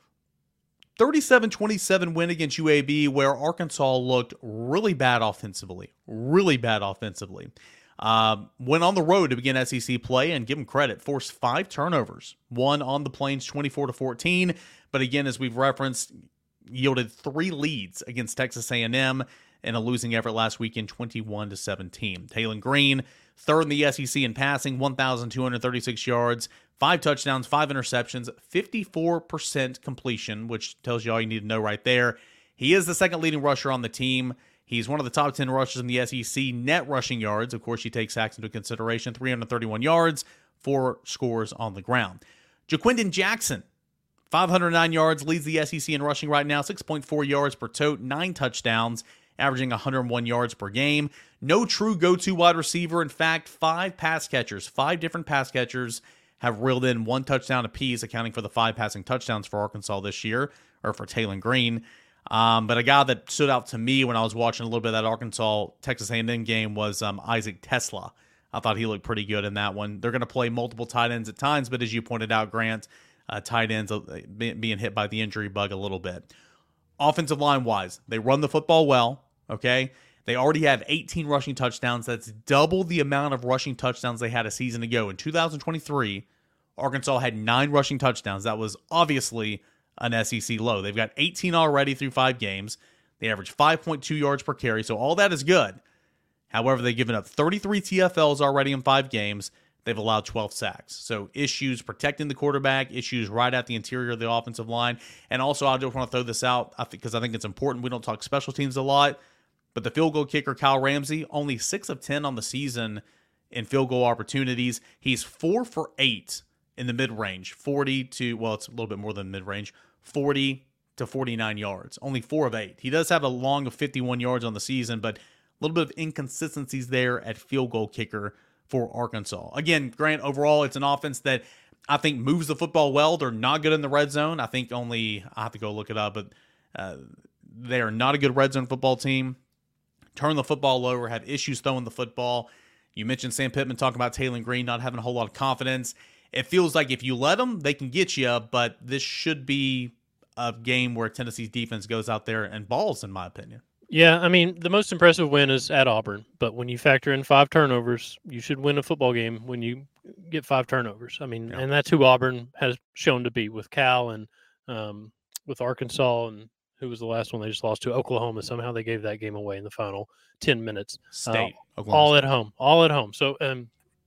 thirty-seven twenty-seven win against U A B, where Arkansas looked really bad offensively. Really bad offensively. Uh, went on the road to begin S E C play, and give them credit, forced five turnovers. One on the Plains, twenty-four to fourteen. But again, as we've referenced, yielded three leads against Texas A and M in a losing effort last weekend, twenty-one to seventeen. Taylen Green, third in the S E C in passing, one thousand two hundred thirty-six yards, five touchdowns, five interceptions, fifty-four percent completion, which tells you all you need to know right there. He is the second leading rusher on the team. He's one of the top ten rushers in the S E C. Net rushing yards, of course, you take sacks into consideration, three hundred thirty-one yards, four scores on the ground. Jaquindon Jackson, five hundred nine yards, leads the S E C in rushing right now, six point four yards per tote, nine touchdowns, averaging one hundred one yards per game. No true go-to wide receiver. In fact, five pass catchers, five different pass catchers have reeled in one touchdown apiece, accounting for the five passing touchdowns for Arkansas this year, or for Taylen Green. Um, but a guy that stood out to me when I was watching a little bit of that Arkansas-Texas A and M game was um, Isaac Tesla. I thought he looked pretty good in that one. They're going to play multiple tight ends at times, but as you pointed out, Grant, uh, tight ends uh, being hit by the injury bug a little bit. Offensive line-wise, they run the football well, okay? They already have eighteen rushing touchdowns. That's double the amount of rushing touchdowns they had a season ago. In two thousand twenty-three, Arkansas had nine rushing touchdowns. That was obviously an S E C low. They've got eighteen already through five games. They average five point two yards per carry, so all that is good. However, they've given up thirty-three T F Ls already in five games. They've allowed twelve sacks. So issues protecting the quarterback, issues right at the interior of the offensive line. And also, I just want to throw this out because I think it's important. We don't talk special teams a lot, but the field goal kicker, Kyle Ramsey, only six of ten on the season in field goal opportunities. He's four for eight in the mid-range, forty to, well, it's a little bit more than mid-range, forty to forty-nine yards, only four of eight. He does have a long of fifty-one yards on the season, but a little bit of inconsistencies there at field goal kicker for Arkansas. Again, Grant, overall, it's an offense that I think moves the football well. They're not good in the red zone. I think only, I have to go look it up, but uh, they are not a good red zone football team. Turn the football over, have issues throwing the football. You mentioned Sam Pittman talking about Taylen Green not having a whole lot of confidence. It feels like if you let them, they can get you, but this should be a game where Tennessee's defense goes out there and balls, in my opinion. Yeah, I mean, the most impressive win is at Auburn, but when you factor in five turnovers, you should win a football game when you get five turnovers. I mean, yeah. And that's who Auburn has shown to be with Cal and um, with Arkansas, and who was the last one they just lost to? Oklahoma. Somehow they gave that game away in the final ten minutes. State. Uh, all State. At home. All at home. So um,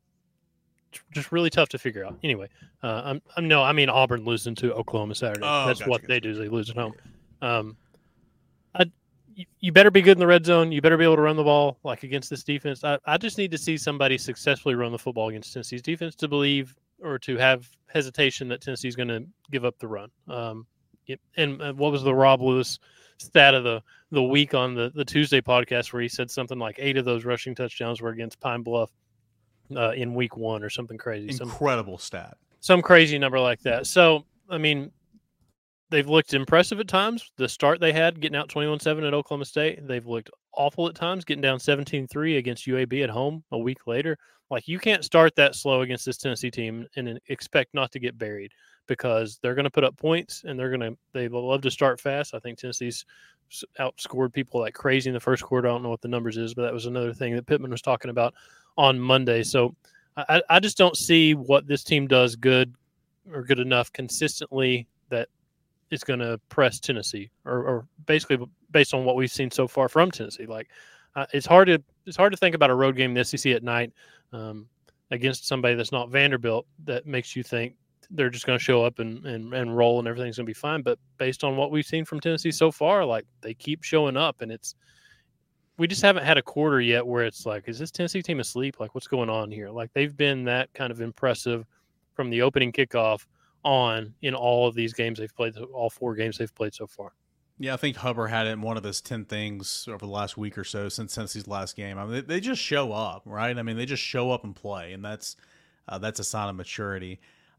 just really tough to figure out. Anyway, uh, I'm, I'm no, I mean Auburn losing to Oklahoma Saturday. Oh, that's gotcha, what gotcha. they do is they lose at home. Um, I You better be good in the red zone. You better be able to run the ball like against this defense. I, I just need to see somebody successfully run the football against Tennessee's defense to believe or to have hesitation that Tennessee's going to give up the run. Um, it, and uh, what was the Rob Lewis stat of the, the week on the, the Tuesday podcast where he said something like eight of those rushing touchdowns were against Pine Bluff uh, in week one or something crazy. Incredible some, stat. Some crazy number like that. So, I mean, they've looked impressive at times. The start they had, getting out twenty-one seven at Oklahoma State, they've looked awful at times, getting down seventeen three against U A B at home a week later. Like, you can't start that slow against this Tennessee team and expect not to get buried because they're going to put up points and they're going to – they love to start fast. I think Tennessee's outscored people like crazy in the first quarter. I don't know what the numbers is, but that was another thing that Pittman was talking about on Monday. So I, I just don't see what this team does good or good enough consistently that it's going to press Tennessee, or, or basically based on what we've seen so far from Tennessee. Like, uh, it's hard to it's hard to think about a road game in the S E C at night um, against somebody that's not Vanderbilt that makes you think they're just going to show up and, and, and roll and everything's going to be fine. But based on what we've seen from Tennessee so far, like they keep showing up, and it's we just haven't had a quarter yet where it's like, is this Tennessee team asleep? Like, what's going on here? Like, they've been that kind of impressive from the opening kickoff on in all of these games they've played, all four games they've played so far. Yeah, I think Hubbard had it in one of his ten things over the last week or so since Tennessee's last game. I mean, they, they just show up, right? I mean, they just show up and play, and that's uh, that's a sign of maturity.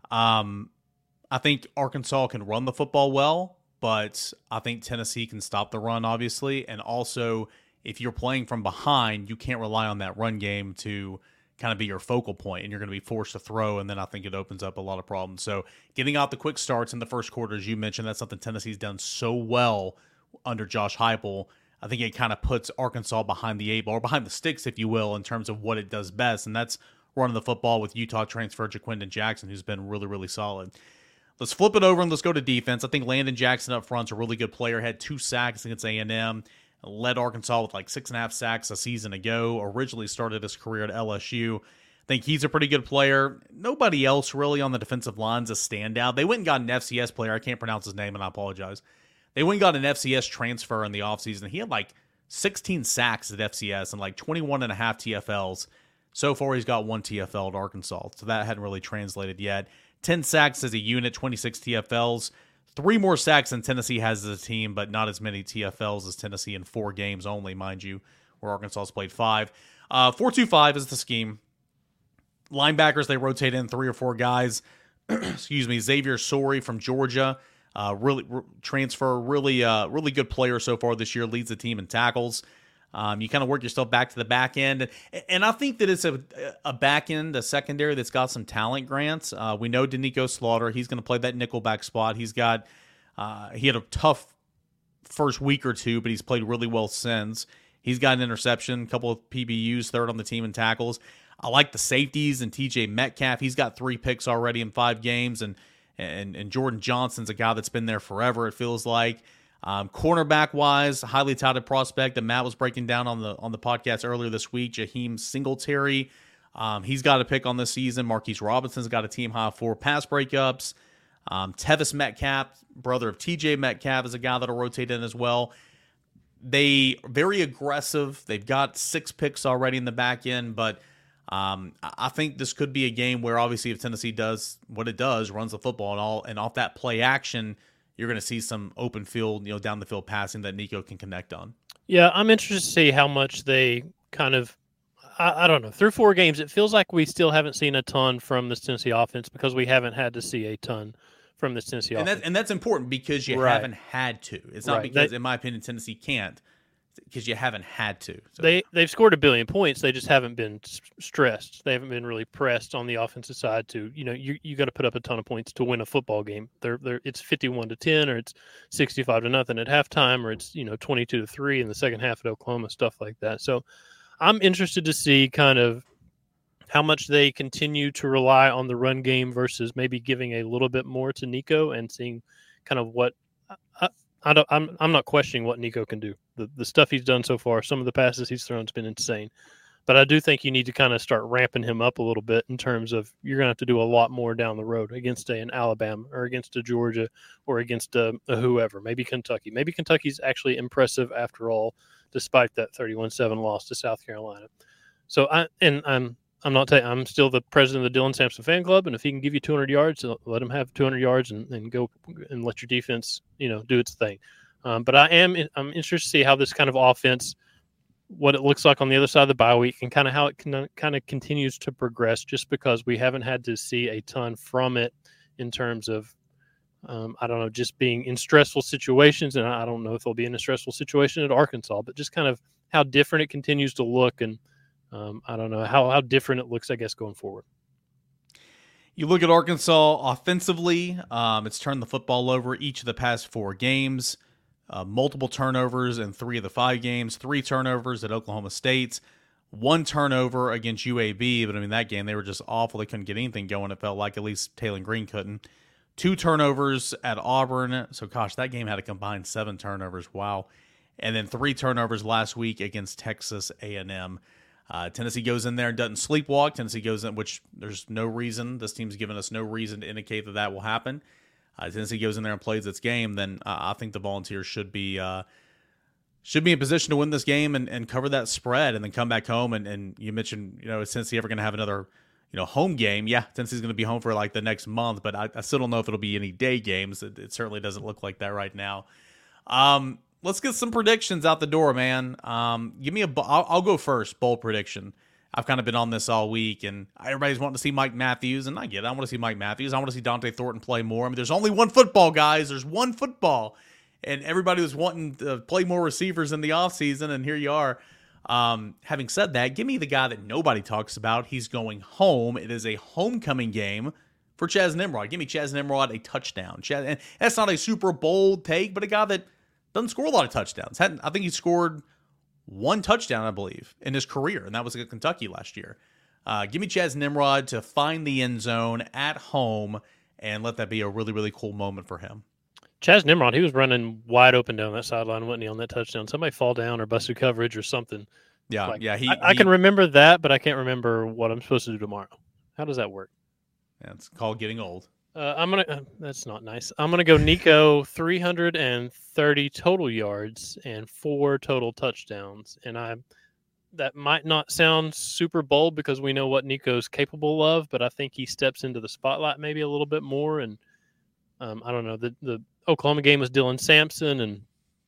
Um, I think Arkansas can run the football well, but I think Tennessee can stop the run, obviously, and also if you're playing from behind, you can't rely on that run game to kind of be your focal point, and you're going to be forced to throw, and then I think it opens up a lot of problems. So getting out the quick starts in the first quarter, as you mentioned, that's something Tennessee's done so well under Josh Heupel. I think it kind of puts Arkansas behind the eight ball, or behind the sticks, if you will, in terms of what it does best, and that's running the football with Utah transfer Jaquindon Jackson, who's been really, really solid. Let's flip it over and let's go to defense. I think Landon Jackson up front's a really good player, had two sacks against A and M, led Arkansas with like six and a half sacks a season ago, originally started his career at L S U. I think he's a pretty good player. Nobody else really on the defensive line's a standout. They went and got an F C S player. I can't pronounce his name, and I apologize. They went and got an F C S transfer in the offseason. He had like sixteen sacks at F C S and like twenty-one and a half T F Ls. So far, he's got one T F L at Arkansas, so that hadn't really translated yet. ten sacks as a unit, twenty-six T F Ls. Three more sacks than Tennessee has as a team, but not as many T F Ls as Tennessee in four games only, mind you, where Arkansas has played five. Uh, four two five is the scheme. Linebackers, they rotate in three or four guys. Excuse me, Xavier Sorey from Georgia, uh, really r- transfer, really, uh, really good player so far this year, leads the team in tackles. Um, you kind of work yourself back to the back end. And I think that it's a, a back end, a secondary that's got some talent, Grants. Uh, we know Danico Slaughter. He's going to play that nickelback spot. He's got, uh, he had a tough first week or two, but he's played really well since. He's got an interception, a couple of P B Us, third on the team in tackles. I like the safeties and T J Metcalf. He's got three picks already in five games. And, and, and Jordan Johnson's a guy that's been there forever, it feels like. Um, cornerback-wise, highly touted prospect that Matt was breaking down on the on the podcast earlier this week, Jaheim Singletary. Um, he's got a pick on this season. Marquise Robinson's got a team high four pass breakups. Um, Tevis Metcalf, brother of T J Metcalf, is a guy that'll rotate in as well. They very aggressive. They've got six picks already in the back end, but um, I think this could be a game where obviously if Tennessee does what it does, runs the football and all, and off that play action, you're going to see some open field, you know, down the field passing that Nico can connect on. Yeah, I'm interested to see how much they kind of, I, I don't know, through four games, it feels like we still haven't seen a ton from this Tennessee offense because we haven't had to see a ton from this Tennessee and offense. That, and that's important because you right. haven't had to. It's not right. because, they, in my opinion, Tennessee can't. Because you haven't had to. So. They, they've scored a billion points. They just haven't been stressed. They haven't been really pressed on the offensive side to, you know, you you got to put up a ton of points to win a football game. They're, they're, it's fifty-one to ten or it's sixty-five to nothing at halftime or it's, you know, twenty-two to three in the second half at Oklahoma, stuff like that. So I'm interested to see kind of how much they continue to rely on the run game versus maybe giving a little bit more to Nico and seeing kind of what I, I don't, I'm I'm not questioning what Nico can do. The the stuff he's done so far, some of the passes he's thrown has been insane. But I do think you need to kind of start ramping him up a little bit in terms of you're going to have to do a lot more down the road against a, an Alabama or against a Georgia or against a, a whoever, maybe Kentucky. Maybe Kentucky's actually impressive after all, despite that thirty-one seven loss to South Carolina. So I and I'm I'm not ta- I'm still the president of the Dylan Sampson fan club, and if he can give you two hundred yards, let him have two hundred yards and, and go and let your defense, you know, do its thing. Um, but I am I'm interested to see how this kind of offense, what it looks like on the other side of the bye week, and kind of how it can, kind of continues to progress. Just because we haven't had to see a ton from it in terms of, um, I don't know, just being in stressful situations, and I don't know if they'll be in a stressful situation at Arkansas, but just kind of how different it continues to look, and um, I don't know how how different it looks, I guess, going forward. You look at Arkansas offensively, um, it's turned the football over each of the past four games. Uh, multiple turnovers in three of the five games, three turnovers at Oklahoma State, one turnover against U A B, but I mean, that game, they were just awful. They couldn't get anything going, it felt like, at least Taylor Green couldn't. Two turnovers at Auburn, so gosh, that game had a combined seven turnovers, wow. And then three turnovers last week against Texas A and M. Uh, Tennessee goes in there and doesn't sleepwalk. Tennessee goes in, which there's no reason. This team's given us no reason to indicate that that will happen. Uh, Tennessee goes in there and plays its game. Then uh, I think the Volunteers should be uh, should be in position to win this game and, and cover that spread, and then come back home. And, and you mentioned, you know, is Tennessee ever going to have another, you know, home game? Yeah, Tennessee's going to be home for like the next month, but I, I still don't know if it'll be any day games. It, it certainly doesn't look like that right now. Um, let's get some predictions out the door, man. Um, give me a. I'll, I'll go first. Bold prediction. I've kind of been on this all week, and everybody's wanting to see Mike Matthews, and I get it. I want to see Mike Matthews. I want to see Dante Thornton play more. I mean, there's only one football, guys. There's one football, and everybody was wanting to play more receivers in the offseason, and here you are. Um, having said that, give me the guy that nobody talks about. He's going home. It is a homecoming game for Chaz Nimrod. Give me Chaz Nimrod a touchdown. Chaz, and that's not a super bold take, but a guy that doesn't score a lot of touchdowns. Hadn't, I think he scored one touchdown, I believe, in his career, and that was at Kentucky last year. Uh, give me Chaz Nimrod to find the end zone at home and let that be a really, really cool moment for him. Chaz Nimrod, he was running wide open down that sideline, wasn't he, on that touchdown? Somebody fall down or busted coverage or something. Yeah, like, yeah. He, I, I he, can remember that, but I can't remember what I'm supposed to do tomorrow. How does that work? Yeah, it's called getting old. Uh, I'm gonna. Uh, that's not nice. I'm gonna go Nico, three hundred thirty total yards and four total touchdowns. And I, that might not sound super bold because we know what Nico's capable of, but I think he steps into the spotlight maybe a little bit more. And um, I don't know. The the Oklahoma game was Dylan Sampson, and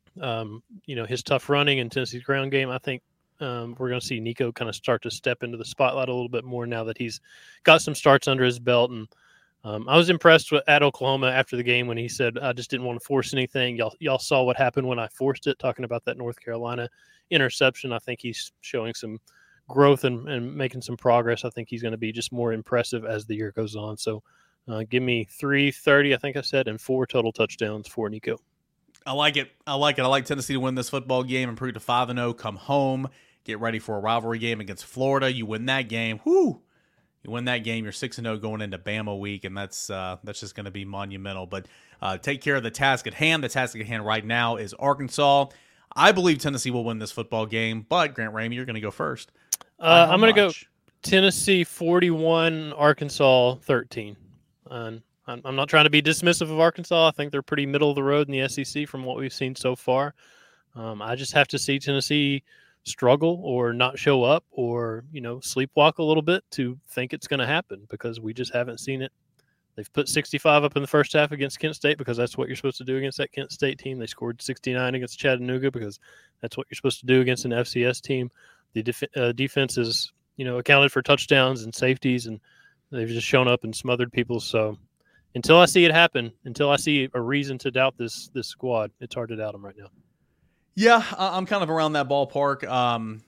um, you know, his tough running and Tennessee's ground game. I think um, we're going to see Nico kind of start to step into the spotlight a little bit more now that he's got some starts under his belt. And Um, I was impressed with, at Oklahoma after the game when he said, I just didn't want to force anything. Y'all, y'all saw what happened when I forced it, talking about that North Carolina interception. I think he's showing some growth and, and making some progress. I think he's going to be just more impressive as the year goes on. So uh, give me three thirty, I think I said, and four total touchdowns for Nico. I like it. I like it. I like Tennessee to win this football game, improve to five and oh, come home, get ready for a rivalry game against Florida. You win that game. Whoo! You win that game, you're six and oh going into Bama week, and that's uh, that's just going to be monumental. But uh, take care of the task at hand. The task at hand right now is Arkansas. I believe Tennessee will win this football game, but Grant Ramey, you're going to go first. Uh, I'm going to go Tennessee forty-one, Arkansas thirteen. And I'm, I'm not trying to be dismissive of Arkansas. I think they're pretty middle of the road in the S E C from what we've seen so far. Um, I just have to see Tennessee struggle or not show up or, you know, sleepwalk a little bit to think it's going to happen, because we just haven't seen it. They've put sixty-five up in the first half against Kent State because that's what you're supposed to do against that Kent State team. They scored sixty-nine against Chattanooga because that's what you're supposed to do against an F C S team. The def- uh, defense is, you know, accounted for touchdowns and safeties, and they've just shown up and smothered people. So until I see it happen, until I see a reason to doubt this this squad, it's hard to doubt them right now. Yeah, I'm kind of around that ballpark. Um,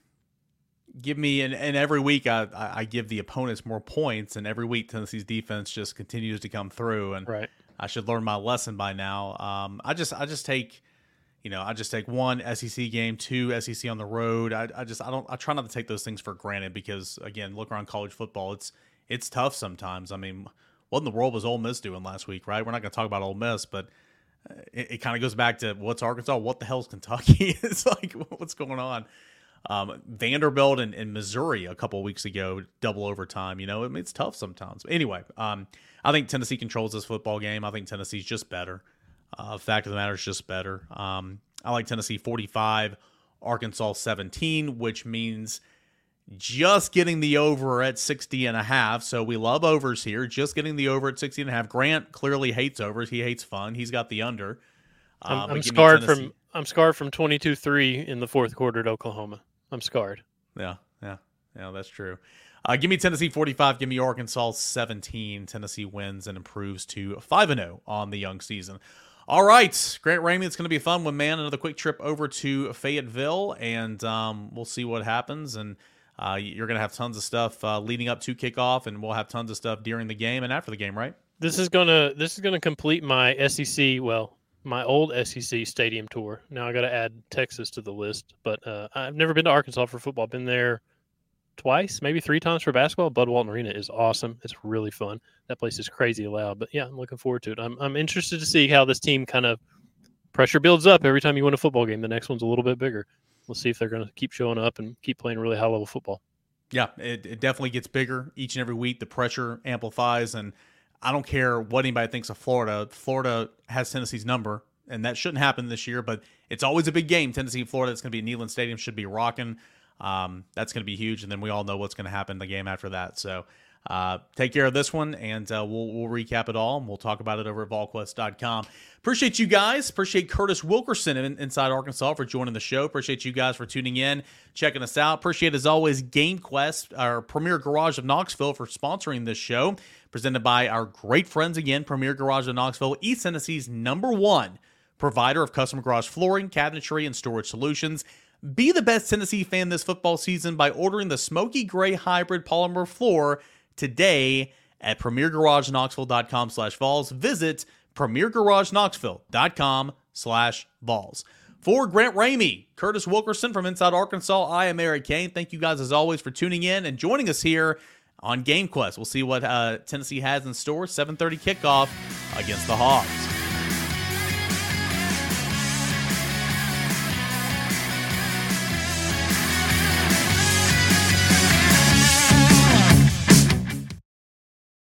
give me, and, and every week I, I give the opponents more points, and every week Tennessee's defense just continues to come through, and right. I should learn my lesson by now. Um, I just I just take, you know, I just take one S E C game, two S E C on the road. I, I just I don't I try not to take those things for granted because, again, look around college football, it's it's tough sometimes. I mean, what in the world was Ole Miss doing last week, right? We're not going to talk about Ole Miss, but it, it kind of goes back to what's Arkansas, what the hell's Kentucky? It's like, what's going on? Um, Vanderbilt and, and Missouri a couple of weeks ago, double overtime. You know, I mean, it's tough sometimes. But anyway, um, I think Tennessee controls this football game. I think Tennessee's just better. Uh, fact of the matter is just better. Um, I like Tennessee forty-five, Arkansas seventeen, which means just getting the over at sixty and a half. So we love overs here. Just getting the over at sixty and a half. Grant clearly hates overs. He hates fun. He's got the under. Uh, I'm, I'm scarred from I'm scarred from twenty-two three in the fourth quarter at Oklahoma. I'm scarred. Yeah, yeah, yeah. That's true. Uh, give me Tennessee forty-five. Give me Arkansas seventeen. Tennessee wins and improves to five and zero on the young season. All right, Grant Ramey, it's going to be a fun one, man. Another quick trip over to Fayetteville, and um, we'll see what happens. And uh, you're going to have tons of stuff uh, leading up to kickoff, and we'll have tons of stuff during the game and after the game, right? This is gonna this is gonna complete my S E C. Well, my old S E C stadium tour. Now I got to add Texas to the list, but uh, I've never been to Arkansas for football. I've been there twice, maybe three times for basketball. Bud Walton Arena is awesome. It's really fun. That place is crazy loud, but yeah, I'm looking forward to it. I'm I'm interested to see how this team kind of pressure builds up every time you win a football game. The next one's a little bit bigger. We'll see if they're going to keep showing up and keep playing really high level football. Yeah, it, it definitely gets bigger each and every week. The pressure amplifies, and I don't care what anybody thinks of Florida. Florida has Tennessee's number, and that shouldn't happen this year, but it's always a big game. Tennessee, Florida, it's going to be at Neyland Stadium, should be rocking. Um, that's going to be huge, and then we all know what's going to happen in the game after that. So uh, take care of this one, and uh, we'll we'll recap it all, and we'll talk about it over at vol quest dot com. Appreciate you guys. Appreciate Curtis Wilkerson in, inside Arkansas for joining the show. Appreciate you guys for tuning in, checking us out. Appreciate, as always, GameQuest, our Premier Garage of Knoxville, for sponsoring this show. Presented by our great friends again, Premier Garage of Knoxville, East Tennessee's number one provider of custom garage flooring, cabinetry, and storage solutions. Be the best Tennessee fan this football season by ordering the Smoky Gray Hybrid Polymer Floor today at premier garage knoxville dot com slash vols. Visit premier garage knoxville dot com slash vols. For Grant Ramey, Curtis Wilkerson from Inside Arkansas, I am Eric Kane. Thank you guys as always for tuning in and joining us here on GameQuest. We'll see what uh, Tennessee has in store. seven thirty kickoff against the Hogs.